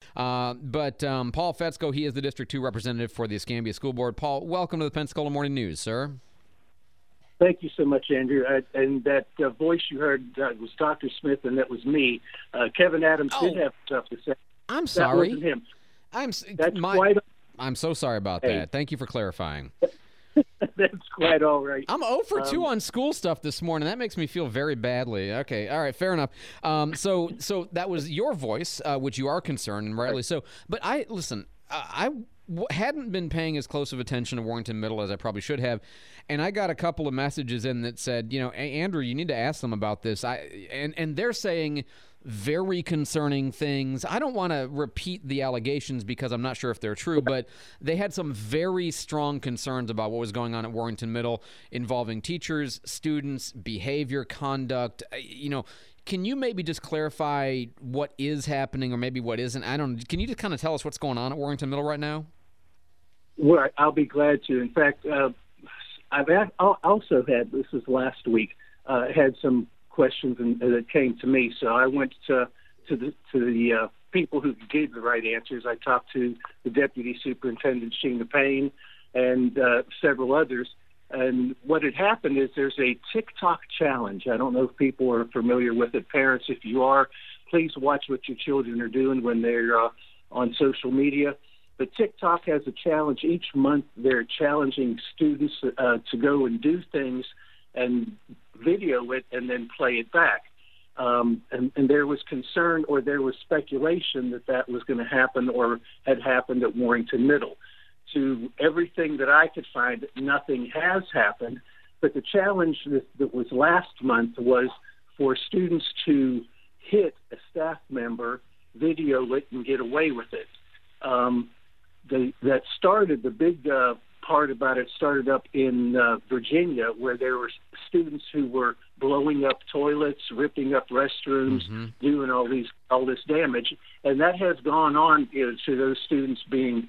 But Paul Fetzko, he is the District 2 representative for the Escambia School Board. Paul, welcome to the Pensacola Morning News, sir. Thank you so much, Andrew. And that voice you heard was Dr. Smith, and that was me. Kevin Adams did have stuff to say. I'm sorry. That wasn't him. I'm so sorry about that. Thank you for clarifying. That's quite all right. I'm 0 for 2 on school stuff this morning. That makes me feel very badly. Okay, all right, fair enough. So that was your voice, which you are concerned, and rightly so. But I hadn't been paying as close of attention to Warrington Middle as I probably should have, and I got a couple of messages in that said, Andrew, you need to ask them about this. And they're saying very concerning things. I don't want to repeat the allegations because I'm not sure if they're true, but they had some very strong concerns about what was going on at Warrington Middle involving teachers, students, behavior, conduct. Can you maybe just clarify what is happening or maybe what isn't? Can you just kind of tell us what's going on at Warrington Middle right now? Well, I'll be glad to. In fact, I've also had, this was last week, had some questions that came to me. So I went to the people who gave the right answers. I talked to the Deputy Superintendent, Sheena Payne, and several others. And what had happened is there's a TikTok challenge. I don't know if people are familiar with it. Parents, if you are, please watch what your children are doing when they're on social media. But TikTok has a challenge. Each month they're challenging students to go and do things and video it and then play it back. And there was concern or there was speculation that was going to happen or had happened at Warrington Middle. To everything that I could find, nothing has happened. But the challenge that was last month was for students to hit a staff member, video it, and get away with it. That started, the big part about it started up in Virginia, where there were students who were blowing up toilets, ripping up restrooms, doing all this damage, and that has gone on to those students being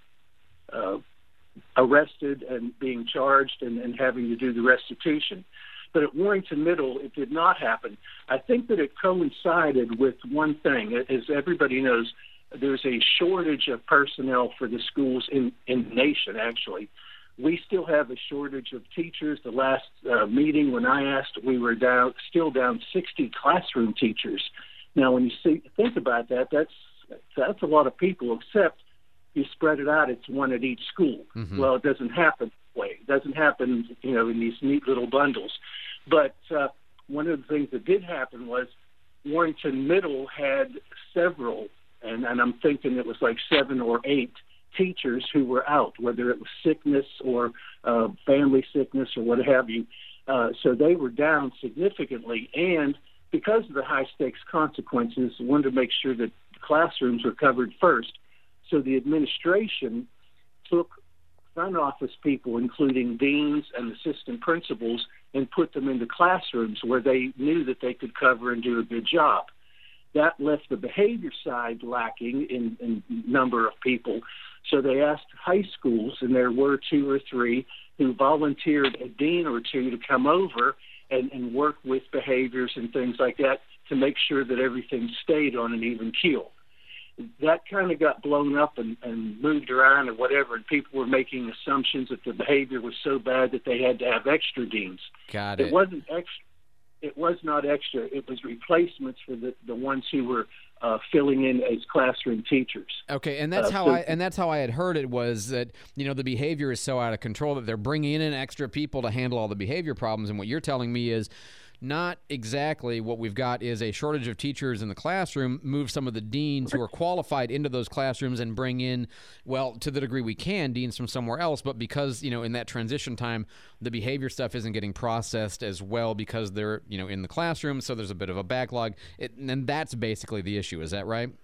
arrested and being charged and having to do the restitution. But at Warrington Middle, it did not happen. I think that it coincided with one thing. As everybody knows, there's a shortage of personnel for the schools in the nation, actually. We still have a shortage of teachers. The last meeting when I asked, we were still down 60 classroom teachers. Now, when you think about that, that's a lot of people, except you spread it out, it's one at each school. Well, it doesn't happen that way. It doesn't happen, in these neat little bundles. But one of the things that did happen was Warrington Middle had several, and I'm thinking it was like 7 or 8 teachers who were out, whether it was sickness or family sickness or what have you. So they were down significantly. And because of the high-stakes consequences, wanted to make sure that classrooms were covered first. So the administration took front office people, including deans and assistant principals, and put them into classrooms where they knew that they could cover and do a good job. That left the behavior side lacking in number of people. So they asked high schools, and there were 2 or 3 who volunteered a dean or 2 to come over and work with behaviors and things like that to make sure that everything stayed on an even keel. That kind of got blown up and moved around and whatever, and people were making assumptions that the behavior was so bad that they had to have extra deans. Got it. It wasn't extra. It was not extra. It was replacements for the ones who were filling in as classroom teachers. Okay, and that's how I had heard it, was that the behavior is so out of control that they're bringing in extra people to handle all the behavior problems. And what you're telling me is not exactly what we've got is a shortage of teachers in the classroom, move some of the deans who are qualified into those classrooms and bring in, well, to the degree we can, deans from somewhere else. But because, in that transition time, the behavior stuff isn't getting processed as well because they're, in the classroom. So there's a bit of a backlog. And that's basically the issue. Is that right?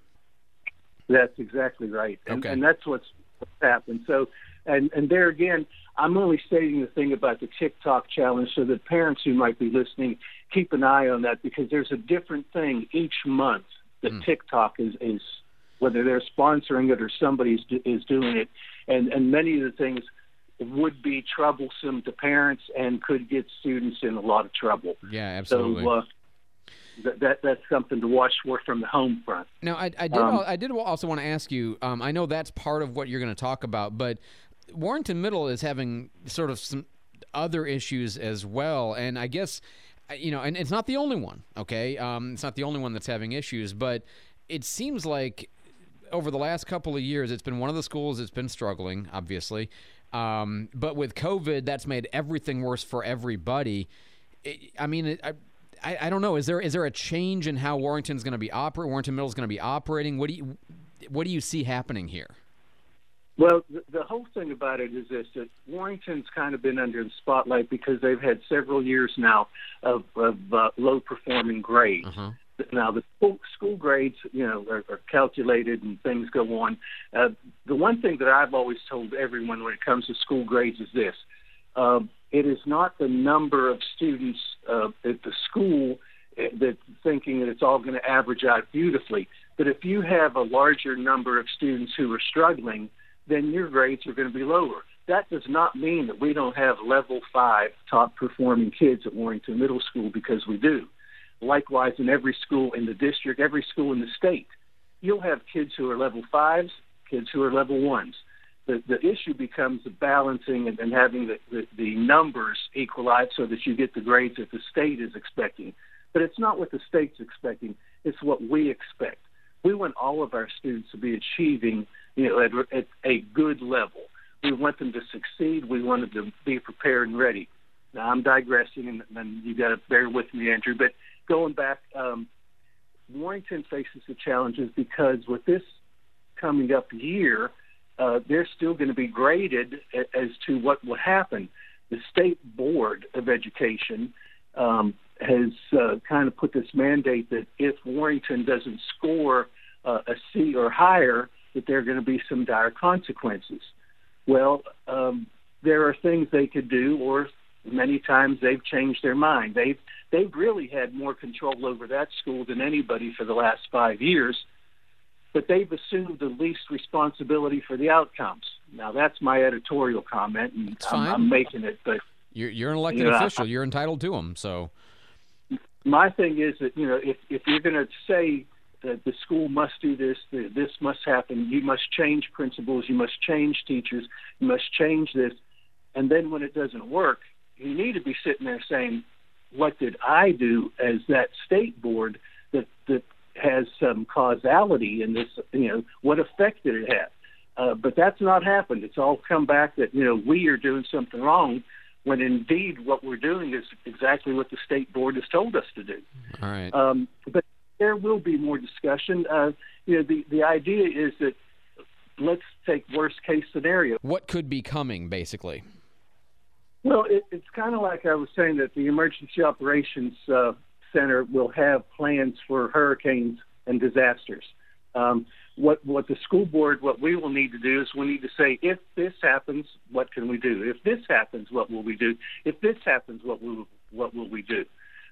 That's exactly right. Okay. And that's what's happened. So, and there again, I'm only stating the thing about the TikTok challenge so that parents who might be listening keep an eye on that, because there's a different thing each month that TikTok is whether they're sponsoring it or somebody is doing it. And many of the things would be troublesome to parents and could get students in a lot of trouble. Yeah, absolutely. that's something to watch for from the home front. Now, I did also want to ask you. I know that's part of what you're going to talk about, but Warrenton Middle is having sort of some other issues as well, and I guess and it's not the only one. Okay, it's not the only one that's having issues, but it seems like over the last couple of years, it's been one of the schools that's been struggling, obviously. But with COVID, that's made everything worse for everybody. I don't know. Is there a change in how Warrenton Middle is going to be operating? What do you see happening here? Well, the whole thing about it is this: that Warrenton's kind of been under the spotlight because they've had several years now of low performing grades. Uh-huh. Now, the school grades, are calculated and things go on. The one thing that I've always told everyone when it comes to school grades is this. It is not the number of students at the school that's thinking that it's all going to average out beautifully. But if you have a larger number of students who are struggling, then your grades are going to be lower. That does not mean that we don't have level 5 top performing kids at Warrenton Middle School, because we do. Likewise, in every school in the district, every school in the state, you'll have kids who are level 5s, kids who are level 1s. The issue becomes the balancing and having the numbers equalize so that you get the grades that the state is expecting. But it's not what the state's expecting. It's what we expect. We want all of our students to be achieving at a good level. We want them to succeed. We want them to be prepared and ready. Now, I'm digressing, and you got to bear with me, Andrew. But going back, Warrenton faces the challenges because with this coming up year, they're still going to be graded as to what will happen. The State Board of Education has kind of put this mandate that if Warrenton doesn't score a C or higher, that there are going to be some dire consequences. Well, there are things they could do, or many times they've changed their mind. They've really had more control over that school than anybody for the last 5 years, but they've assumed the least responsibility for the outcomes. Now, that's my editorial comment, and I'm making it. But you're an elected official. You're entitled to them. So my thing is that, if you're going to say that the school must do this, this must happen, you must change principals, you must change teachers, you must change this, and then when it doesn't work, you need to be sitting there saying, what did I do as that state board that has some causality in this, what effect did it have? But that's not happened. It's all come back that, we are doing something wrong, when indeed what we're doing is exactly what the state board has told us to do. All right. But there will be more discussion. The idea is that let's take worst case scenario. What could be coming, basically? Well, it's kind of like I was saying, that the Emergency Operations Center will have plans for hurricanes and disasters. What the school board, what we will need to do is we need to say, if this happens, what can we do? If this happens, what will we do? If this happens, what will we do?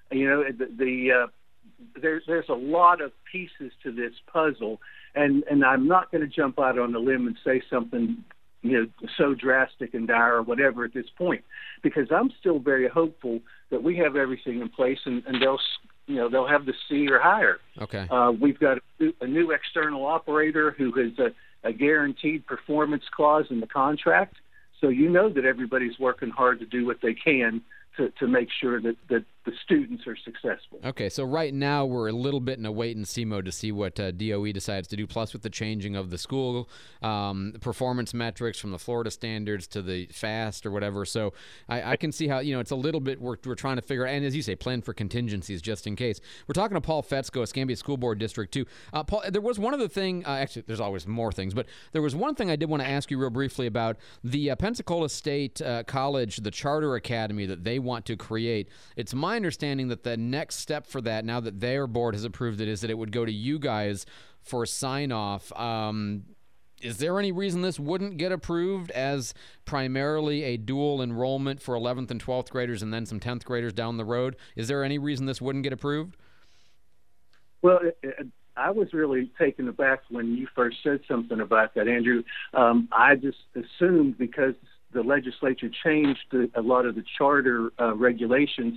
There's a lot of pieces to this puzzle, and I'm not going to jump out on a limb and say something so drastic and dire or whatever at this point, because I'm still very hopeful that we have everything in place and they'll have the C or higher. Okay. We've got a new external operator who has a guaranteed performance clause in the contract, so that everybody's working hard to do what they can to make sure that the students are successful. Okay, so right now we're a little bit in a wait-and-see mode to see what DOE decides to do, plus with the changing of the school performance metrics from the Florida standards to the FAST or whatever. So I can see how, it's a little bit we're trying to figure out, and as you say, plan for contingencies just in case. We're talking to Paul Fetzko, Escambia School Board District 2. Paul, there was one other thing, actually there's always more things, but there was one thing I did want to ask you real briefly about the Pensacola State College, the charter academy that they want to create. It's my understanding that the next step for that, now that their board has approved it, is that it would go to you guys for sign-off. Is there any reason this wouldn't get approved as primarily a dual enrollment for 11th and 12th graders and then some 10th graders down the road? Is there any reason this wouldn't get approved? Well, I was really taken aback when you first said something about that, Andrew. I just assumed because the legislature changed a lot of the charter regulations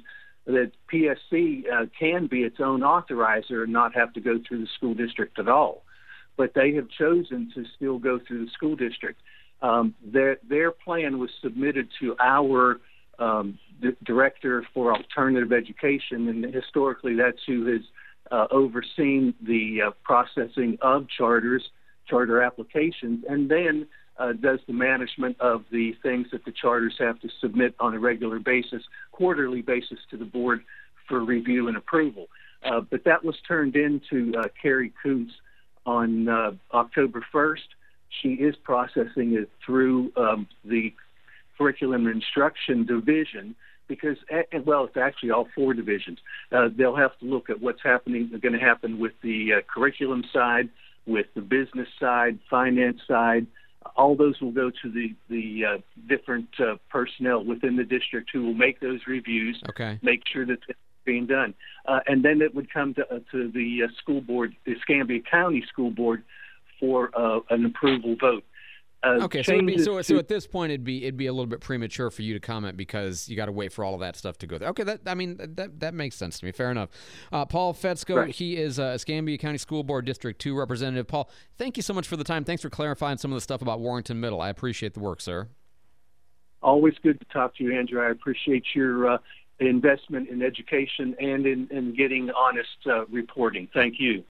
that PSC can be its own authorizer and not have to go through the school district at all. But they have chosen to still go through the school district. Their plan was submitted to our director for alternative education, and historically that's who has overseen the processing of charter applications, and then does the management of the things that the charters have to submit on a regular basis, quarterly basis to the board for review and approval. But that was turned into Carrie Kuntz on October 1st. She is processing it through the Curriculum and Instruction Division because, well, it's actually all four divisions. They'll have to look at what's going to happen with the curriculum side, with the business side, finance side. All those will go to the different personnel within the district who will make those reviews, make sure that it's being done. And then it would come to the school board, the Escambia County School Board, for an approval vote. So at this point it'd be a little bit premature for you to comment because you got to wait for all of that stuff to go there. Okay, that makes sense to me. Fair enough. Paul Fetzko, right. He is Escambia County School Board District 2 representative. Paul, thank you so much for the time. Thanks for clarifying some of the stuff about Warrenton Middle. I appreciate the work, sir. Always good to talk to you, Andrew. I appreciate your investment in education and in getting honest reporting. Thank you.